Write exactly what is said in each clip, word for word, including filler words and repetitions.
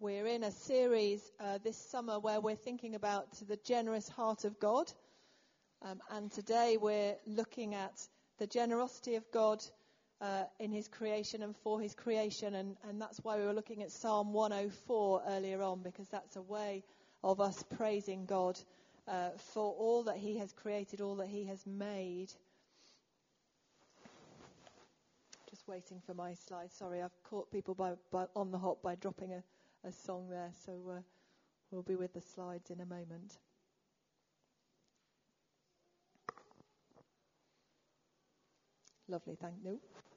We're in a series uh, this summer where we're thinking about the generous heart of God. Um, and today we're looking at the generosity of God uh, in his creation and for his creation. And, and that's why we were looking at Psalm one oh four earlier on, because that's a way of us praising God uh, for all that he has created, all that he has made. Just waiting for my slide. Sorry, I've caught people by, by on the hop by dropping a a song there, so uh, we'll be with the slides in a moment. Lovely, thank you.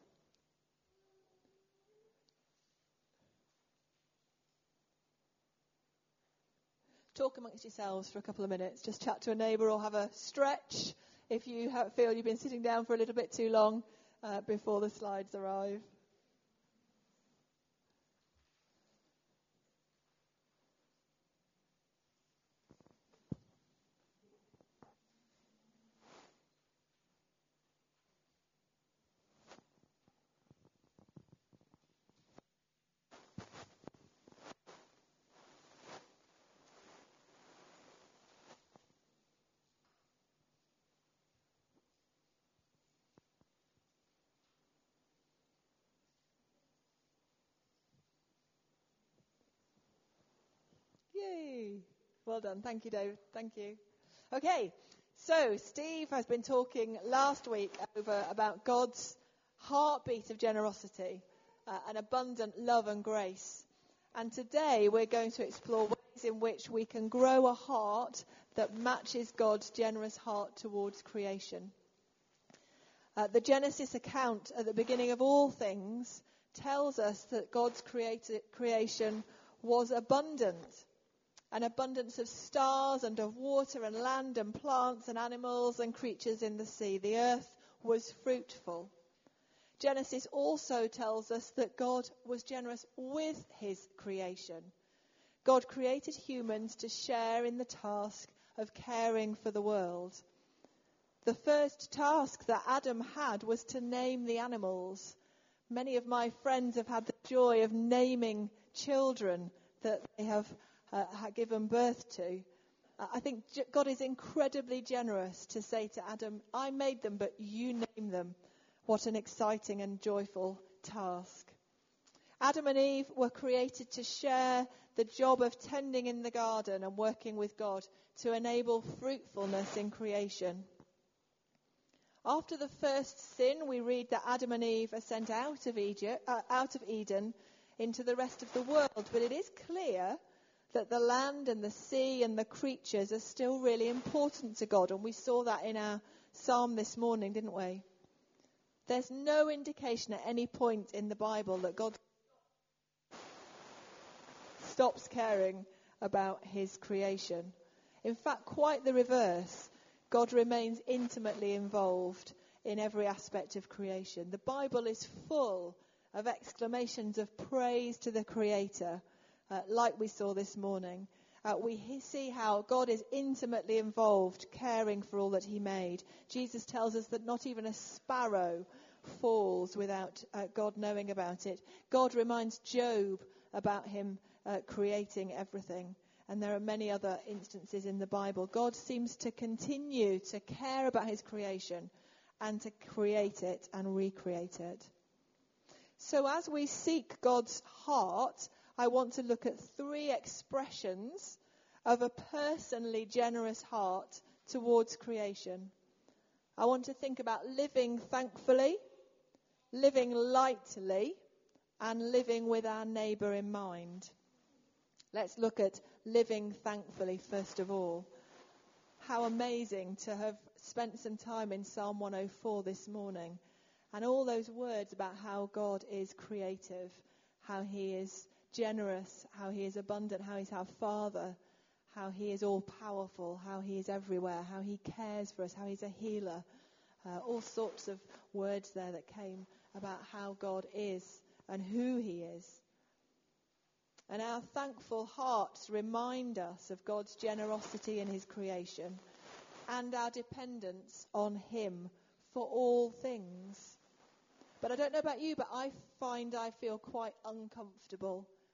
Talk amongst yourselves for a couple of minutes. Just chat to a neighbour or have a stretch if you have, feel you've been sitting down for a little bit too long uh, before the slides arrive. Yay! Well done. Thank you, David. Thank you. Okay, so Steve has been talking last week over about God's heartbeat of generosity, uh, and abundant love and grace. And today we're going to explore ways in which we can grow a heart that matches God's generous heart towards creation. Uh, the Genesis account at the beginning of all things tells us that God's created creation was abundant. An abundance of stars and of water and land and plants and animals and creatures in the sea. The earth was fruitful. Genesis also tells us that God was generous with his creation. God created humans to share in the task of caring for the world. The first task that Adam had was to name the animals. Many of my friends have had the joy of naming children that they have Uh, given birth to. Uh, I think God is incredibly generous to say to Adam, I made them, but you name them. What an exciting and joyful task. Adam and Eve were created to share the job of tending in the garden and working with God to enable fruitfulness in creation. After the first sin, we read that Adam and Eve are sent out of Egypt, uh, out of Eden into the rest of the world. But it is clear that the land and the sea and the creatures are still really important to God. And we saw that in our psalm this morning, didn't we? There's no indication at any point in the Bible that God stops caring about his creation. In fact, quite the reverse. God remains intimately involved in every aspect of creation. The Bible is full of exclamations of praise to the Creator. Uh, like we saw this morning, uh, we he- see how God is intimately involved, caring for all that he made. Jesus tells us that not even a sparrow falls without uh, God knowing about it. God reminds Job about him uh, creating everything. And there are many other instances in the Bible. God seems to continue to care about his creation and to create it and recreate it. So as we seek God's heart, I want to look at three expressions of a personally generous heart towards creation. I want to think about living thankfully, living lightly, and living with our neighbour in mind. Let's look at living thankfully first of all. How amazing to have spent some time in Psalm one oh four this morning, and all those words about how God is creative, how he is generous, how he is abundant, how he's our Father, how he is all-powerful, how he is everywhere, how he cares for us, how he's a healer. Uh, all sorts of words there that came about how God is and who he is. And our thankful hearts remind us of God's generosity in his creation and our dependence on him for all things. But I don't know about you, but I find I feel quite uncomfortable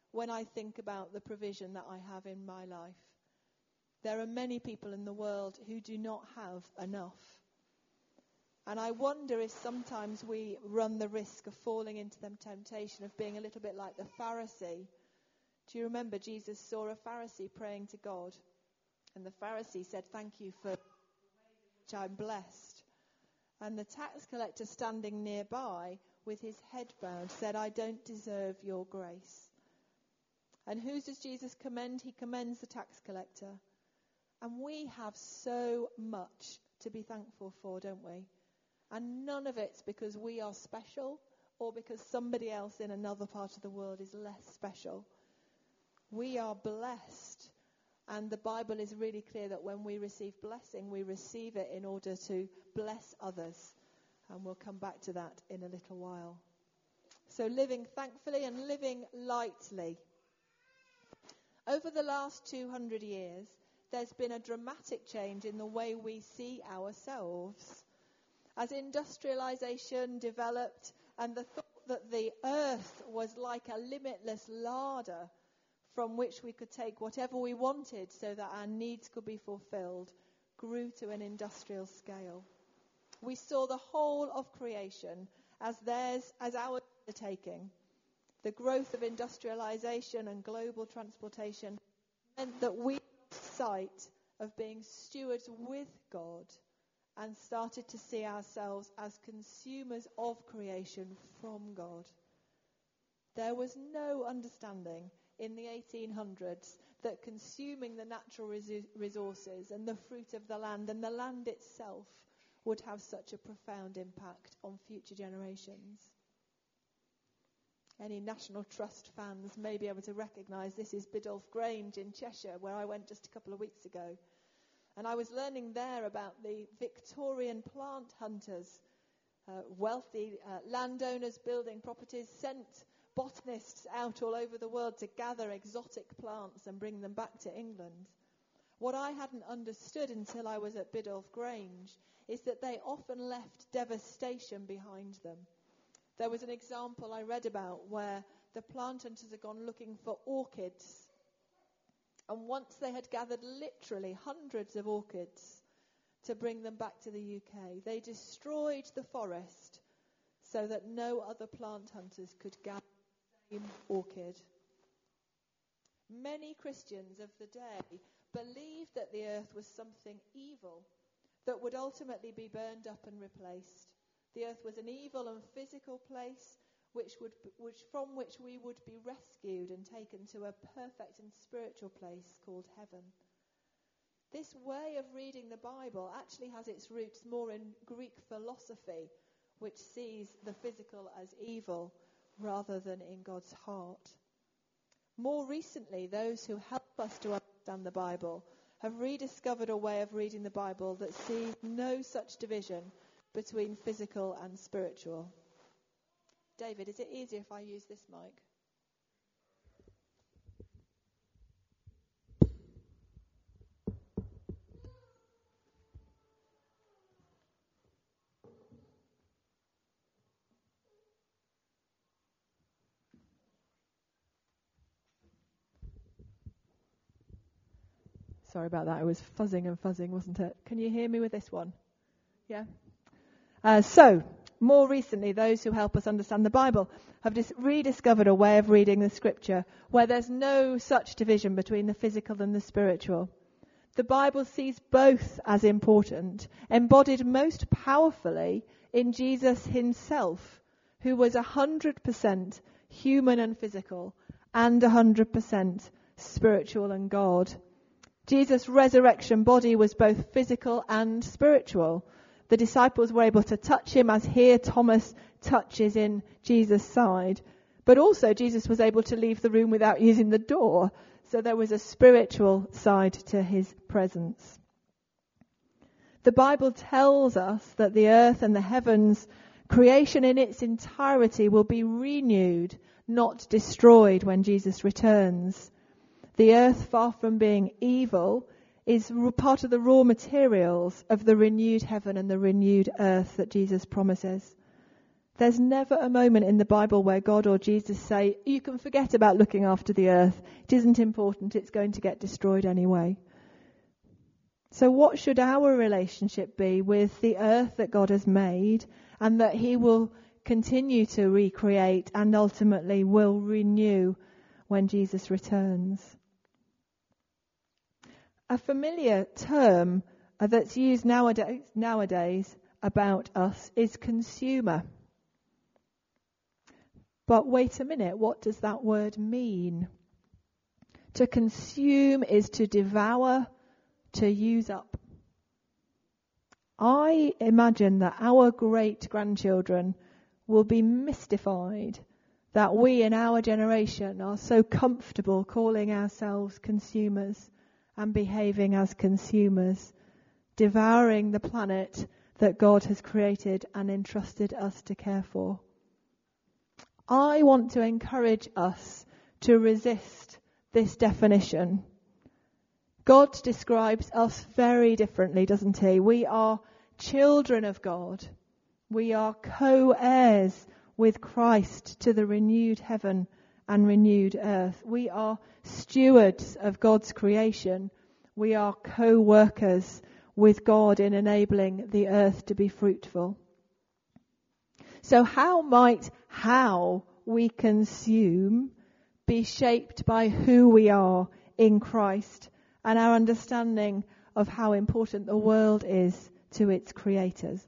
when I think about the provision that I have in my life. There are many people in the world who do not have enough. And I wonder if sometimes we run the risk of falling into the temptation of being a little bit like the Pharisee. Do you remember Jesus saw a Pharisee praying to God? And the Pharisee said, "Thank you for which I'm blessed." And the tax collector standing nearby with his head bowed said, "I don't deserve your grace." And who does Jesus commend? He commends the tax collector. And we have so much to be thankful for, don't we? And none of it's because we are special or because somebody else in another part of the world is less special. We are blessed. And the Bible is really clear that when we receive blessing, we receive it in order to bless others. And we'll come back to that in a little while. So living thankfully and living lightly. Over the last two hundred years, there's been a dramatic change in the way we see ourselves. As industrialization developed and the thought that the earth was like a limitless larder from which we could take whatever we wanted so that our needs could be fulfilled, grew to an industrial scale. We saw the whole of creation as theirs, as our undertaking. The growth of industrialization and global transportation meant that we lost sight of being stewards with God and started to see ourselves as consumers of creation from God. There was no understanding in the eighteen hundreds that consuming the natural res- resources and the fruit of the land and the land itself would have such a profound impact on future generations. Any National Trust fans may be able to recognise this is Biddulph Grange in Cheshire, where I went just a couple of weeks ago. And I was learning there about the Victorian plant hunters, uh, wealthy uh, landowners building properties, sent botanists out all over the world to gather exotic plants and bring them back to England. What I hadn't understood until I was at Biddulph Grange is that they often left devastation behind them. There was an example I read about where the plant hunters had gone looking for orchids. And once they had gathered literally hundreds of orchids to bring them back to the U K, they destroyed the forest so that no other plant hunters could gather the same orchid. Many Christians of the day believed that the earth was something evil that would ultimately be burned up and replaced. The earth was an evil and physical place which would, which, from which we would be rescued and taken to a perfect and spiritual place called heaven. This way of reading the Bible actually has its roots more in Greek philosophy, which sees the physical as evil rather than in God's heart. More recently, those who help us to understand the Bible have rediscovered a way of reading the Bible that sees no such division between physical and spiritual. David, is it easier if I use this mic? Sorry about that. It was fuzzing and fuzzing, wasn't it? Can you hear me with this one? Yeah? Uh, so, more recently, those who help us understand the Bible have dis- rediscovered a way of reading the Scripture where there's no such division between the physical and the spiritual. The Bible sees both as important, embodied most powerfully in Jesus himself, who was one hundred percent human and physical and one hundred percent spiritual and God. Jesus' resurrection body was both physical and spiritual. The disciples were able to touch him, as here Thomas touches in Jesus' side. But also Jesus was able to leave the room without using the door. So there was a spiritual side to his presence. The Bible tells us that the earth and the heavens, creation in its entirety, will be renewed, not destroyed when Jesus returns. The earth, far from being evil, is part of the raw materials of the renewed heaven and the renewed earth that Jesus promises. There's never a moment in the Bible where God or Jesus say, you can forget about looking after the earth. It isn't important. It's going to get destroyed anyway. So what should our relationship be with the earth that God has made and that he will continue to recreate and ultimately will renew when Jesus returns? A familiar term that's used nowadays, nowadays about us is consumer. But wait a minute, what does that word mean? To consume is to devour, to use up. I imagine that our great-grandchildren will be mystified that we in our generation are so comfortable calling ourselves consumers and behaving as consumers, devouring the planet that God has created and entrusted us to care for. I want to encourage us to resist this definition. God describes us very differently, doesn't he? We are children of God. We are co-heirs with Christ to the renewed heaven and renewed earth. We are stewards of God's creation. We are co-workers with God in enabling the earth to be fruitful. So how might how we consume be shaped by who we are in Christ and our understanding of how important the world is to its creators?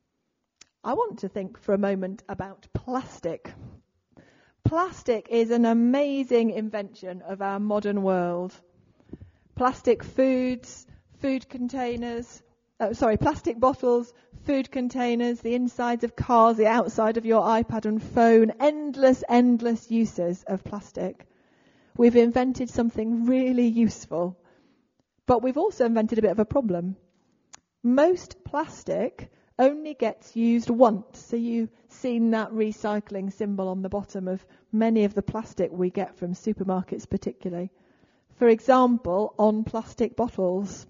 I want to think for a moment about plastic. Plastic is an amazing invention of our modern world. Plastic foods, food containers, oh, sorry, plastic bottles, food containers, the insides of cars, the outside of your iPad and phone, endless, endless uses of plastic. We've invented something really useful, but we've also invented a bit of a problem. Most plastic only gets used once, so you've seen that recycling symbol on the bottom of many of the plastic we get from supermarkets particularly. For example, on plastic bottles.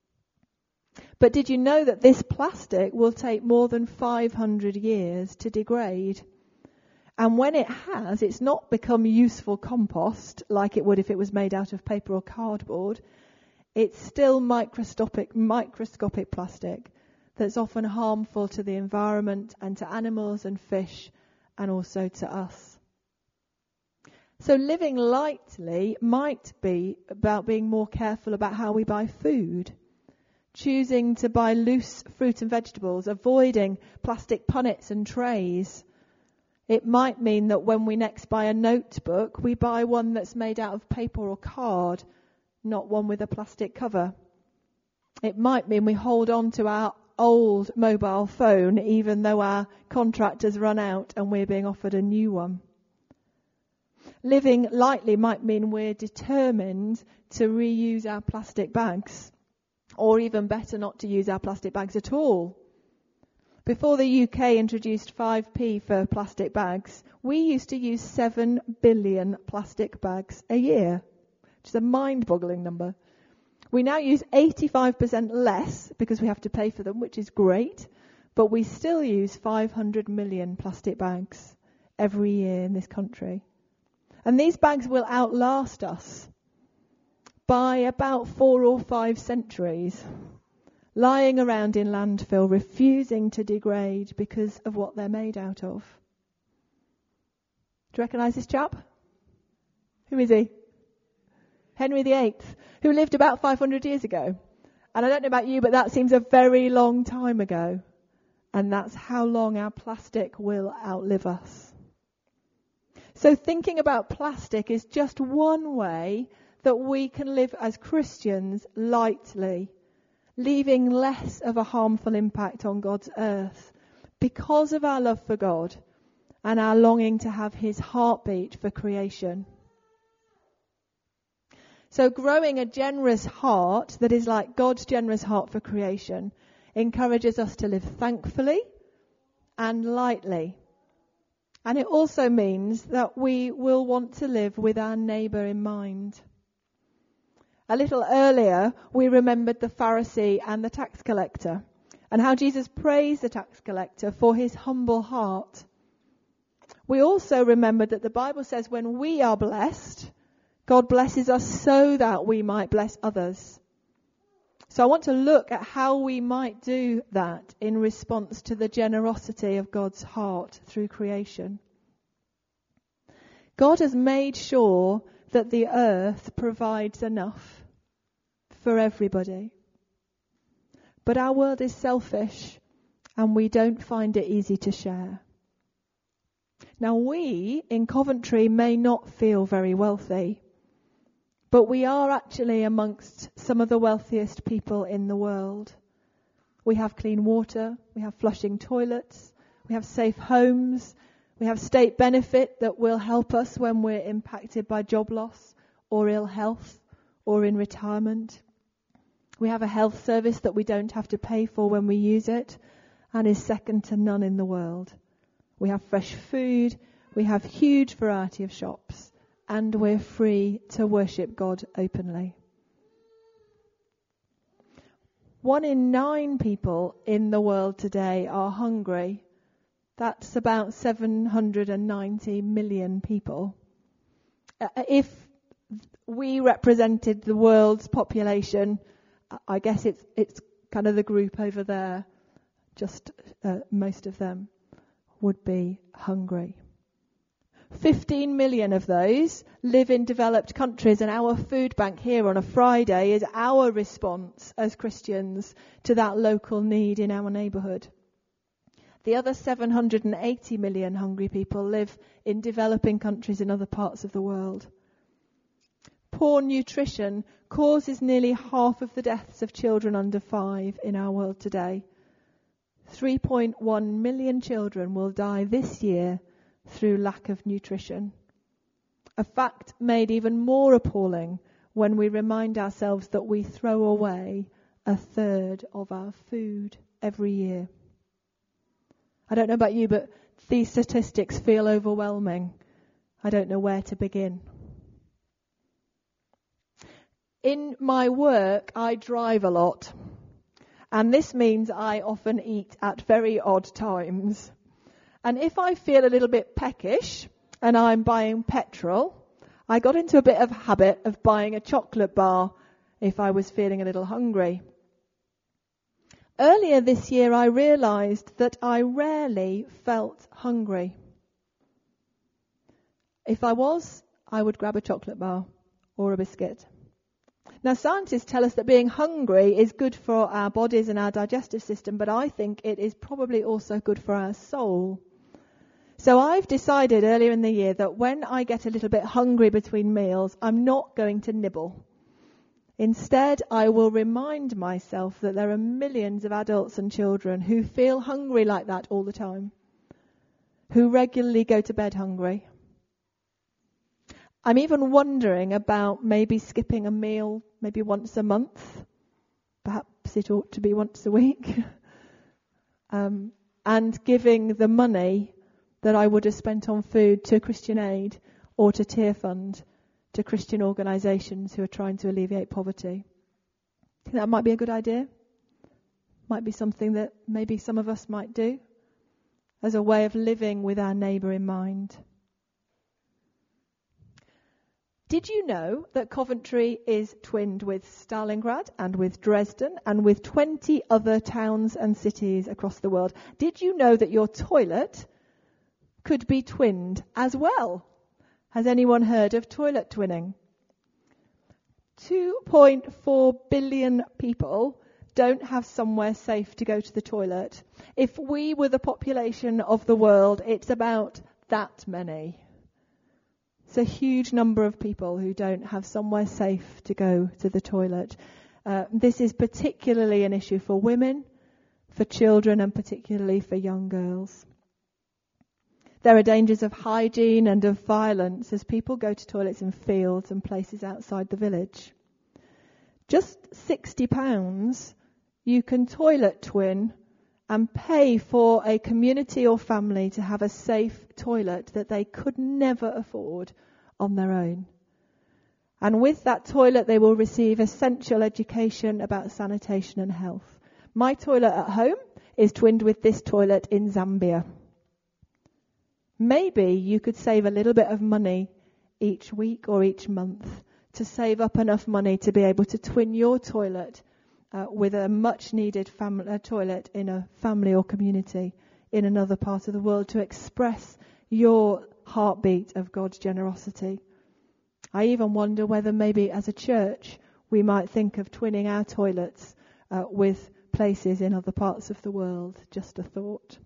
But did you know that this plastic will take more than five hundred years to degrade? And when it has, it's not become useful compost like it would if it was made out of paper or cardboard. It's still microscopic, microscopic plastic that's often harmful to the environment and to animals and fish and also to us. So living lightly might be about being more careful about how we buy food. Choosing to buy loose fruit and vegetables, avoiding plastic punnets and trays. It might mean that when we next buy a notebook, we buy one that's made out of paper or card, not one with a plastic cover. It might mean we hold on to our old mobile phone even though our contract has run out and we're being offered a new one. Living lightly might mean we're determined to reuse our plastic bags. Or even better, not to use our plastic bags at all. Before the U K introduced five p for plastic bags, we used to use seven billion plastic bags a year, which is a mind-boggling number. We now use eighty-five percent less because we have to pay for them, which is great, but we still use five hundred million plastic bags every year in this country. And these bags will outlast us by about four or five centuries, lying around in landfill, refusing to degrade because of what they're made out of. Do you recognise this chap? Who is he? Henry the Eighth, who lived about five hundred years ago. And I don't know about you, but that seems a very long time ago. And that's how long our plastic will outlive us. So thinking about plastic is just one way that we can live as Christians lightly, leaving less of a harmful impact on God's earth because of our love for God and our longing to have his heartbeat for creation. So growing a generous heart that is like God's generous heart for creation encourages us to live thankfully and lightly. And it also means that we will want to live with our neighbour in mind. A little earlier, we remembered the Pharisee and the tax collector and how Jesus praised the tax collector for his humble heart. we also remembered that the Bible says when we are blessed, God blesses us so that we might bless others. So I want to look at how we might do that in response to the generosity of God's heart through creation. God has made sure that the earth provides enough for everybody. But our world is selfish and we don't find it easy to share. Now we in Coventry may not feel very wealthy, but we are actually amongst some of the wealthiest people in the world. We have clean water, we have flushing toilets, we have safe homes, we have state benefit that will help us when we're impacted by job loss or ill health or in retirement. We have a health service that we don't have to pay for when we use it and is second to none in the world. We have fresh food, we have huge variety of shops, and we're free to worship God openly. One in nine people in the world today are hungry. That's about seven hundred ninety million people. Uh, if we represented the world's population, I guess it's it's kind of the group over there, just uh, most of them would be hungry. fifteen million of those live in developed countries, and our food bank here on a Friday is our response as Christians to that local need in our neighbourhood. The other seven hundred eighty million hungry people live in developing countries in other parts of the world. Poor nutrition causes nearly half of the deaths of children under five in our world today. three point one million children will die this year through lack of nutrition. A fact made even more appalling when we remind ourselves that we throw away a third of our food every year. I don't know about you, but these statistics feel overwhelming. I don't know where to begin. In my work, I drive a lot. And this means I often eat at very odd times. And if I feel a little bit peckish and I'm buying petrol, I got into a bit of a habit of buying a chocolate bar if I was feeling a little hungry. Earlier this year, I realized that I rarely felt hungry. If I was, I would grab a chocolate bar or a biscuit. Now, scientists tell us that being hungry is good for our bodies and our digestive system, but I think it is probably also good for our soul. So I've decided earlier in the year that when I get a little bit hungry between meals, I'm not going to nibble. Instead, I will remind myself that there are millions of adults and children who feel hungry like that all the time, who regularly go to bed hungry. I'm even wondering about maybe skipping a meal maybe once a month. Perhaps it ought to be once a week. um, and giving the money that I would have spent on food to Christian Aid or to Tear Fund, to Christian organisations who are trying to alleviate poverty. I think that might be a good idea. Might be something that maybe some of us might do as a way of living with our neighbour in mind. Did you know that Coventry is twinned with Stalingrad and with Dresden and with twenty other towns and cities across the world? Did you know that your toilet could be twinned as well? Has anyone heard of toilet twinning? two point four billion people don't have somewhere safe to go to the toilet. If we were the population of the world, it's about that many. It's a huge number of people who don't have somewhere safe to go to the toilet. Uh, this is particularly an issue for women, for children, and particularly for young girls. There are dangers of hygiene and of violence as people go to toilets in fields and places outside the village. Just sixty pounds, you can toilet twin and pay for a community or family to have a safe toilet that they could never afford on their own. And with that toilet, they will receive essential education about sanitation and health. My toilet at home is twinned with this toilet in Zambia. Maybe you could save a little bit of money each week or each month to save up enough money to be able to twin your toilet uh, with a much needed fam- uh, toilet in a family or community in another part of the world, to express your heartbeat of God's generosity. I even wonder whether maybe as a church we might think of twinning our toilets uh, with places in other parts of the world. Just a thought.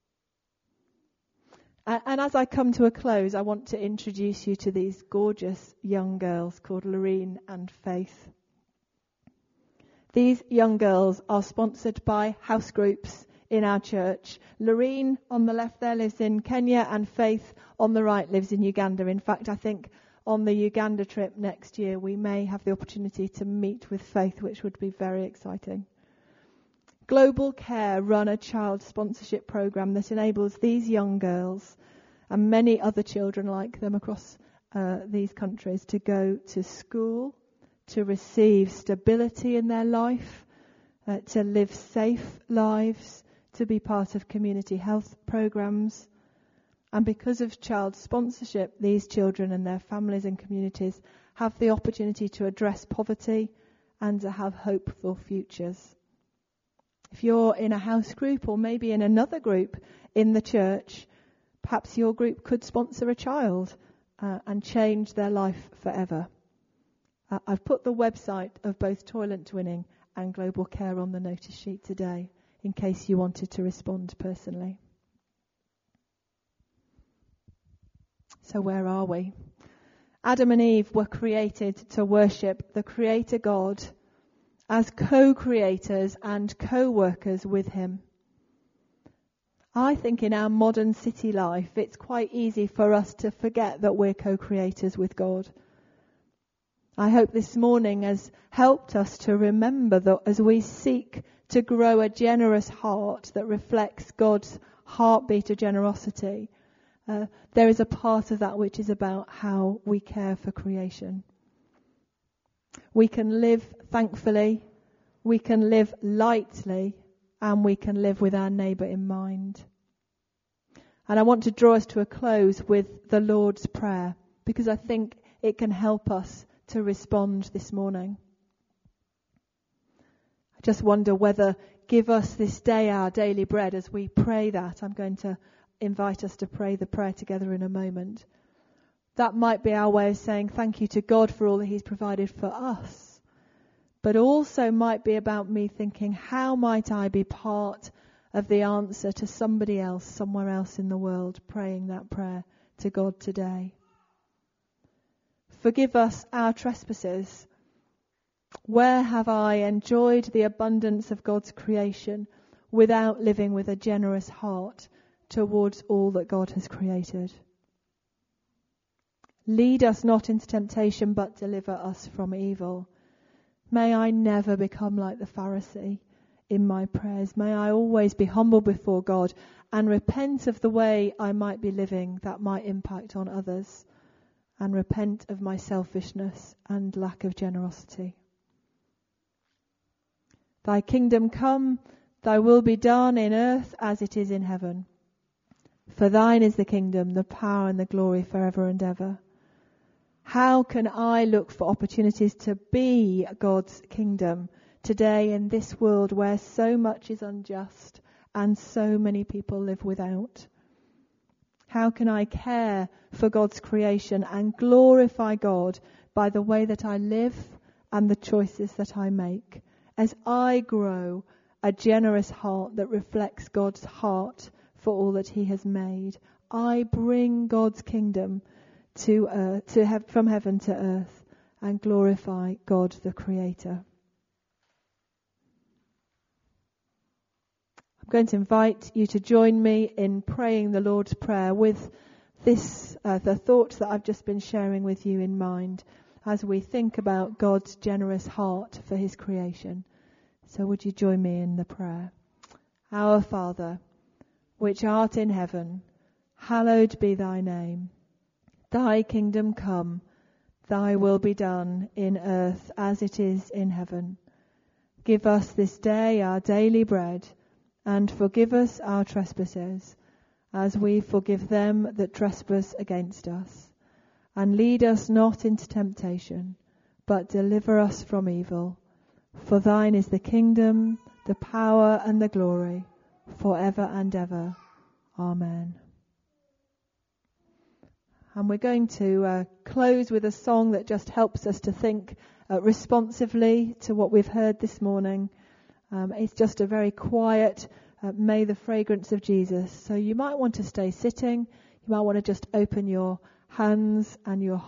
And, and as I come to a close, I want to introduce you to these gorgeous young girls called Lorene and Faith. These young girls are sponsored by house groups in our church. Lorene on the left there lives in Kenya, and Faith on the right lives in Uganda. In fact, I think on the Uganda trip next year we may have the opportunity to meet with Faith, which would be very exciting. Global Care run a child sponsorship program that enables these young girls and many other children like them across uh, these countries to go to school, to receive stability in their life, uh, to live safe lives, to be part of community health programs. And because of child sponsorship, these children and their families and communities have the opportunity to address poverty and to have hopeful futures. If you're in a house group or maybe in another group in the church, perhaps your group could sponsor a child uh, and change their life forever. Uh, I've put the website of both Toilet Twinning and Global Care on the notice sheet today, in case you wanted to respond personally. So where are we? Adam and Eve were created to worship the Creator God as co-creators and co-workers with him. I think in our modern city life, it's quite easy for us to forget that we're co-creators with God. I hope this morning has helped us to remember that as we seek to grow a generous heart that reflects God's heartbeat of generosity, uh, there is a part of that which is about how we care for creation. We can live thankfully, we can live lightly, and we can live with our neighbour in mind. And I want to draw us to a close with the Lord's Prayer, because I think it can help us to respond this morning. I just wonder whether give us this day our daily bread, as we pray that. I'm going to invite us to pray the prayer together in a moment. That might be our way of saying thank you to God for all that he's provided for us. But also might be about me thinking, how might I be part of the answer to somebody else, somewhere else in the world, praying that prayer to God today. Forgive us our trespasses. Where have I enjoyed the abundance of God's creation without living with a generous heart towards all that God has created? Lead us not into temptation, but deliver us from evil. May I never become like the Pharisee in my prayers. May I always be humble before God and repent of the way I might be living that might impact on others, and repent of my selfishness and lack of generosity. Thy kingdom come, thy will be done in earth as it is in heaven. For thine is the kingdom, the power and the glory forever and ever. How can I look for opportunities to be God's kingdom today in this world where so much is unjust and so many people live without? How can I care for God's creation and glorify God by the way that I live and the choices that I make, as I grow a generous heart that reflects God's heart for all that he has made? I bring God's kingdom to earth, to have, from heaven to earth, and glorify God the Creator. I'm going to invite you to join me in praying the Lord's Prayer with this, uh, the thoughts that I've just been sharing with you in mind, as we think about God's generous heart for his creation. So would you join me in the prayer? Our Father, which art in heaven, hallowed be thy name. Thy kingdom come, thy will be done in earth as it is in heaven. Give us this day our daily bread, and forgive us our trespasses, as we forgive them that trespass against us. And lead us not into temptation, but deliver us from evil. For thine is the kingdom, the power, and the glory, forever and ever. Amen. And we're going to uh, close with a song that just helps us to think uh, responsively to what we've heard this morning. Um, it's just a very quiet, uh, may the fragrance of Jesus. So you might want to stay sitting. You might want to just open your hands and your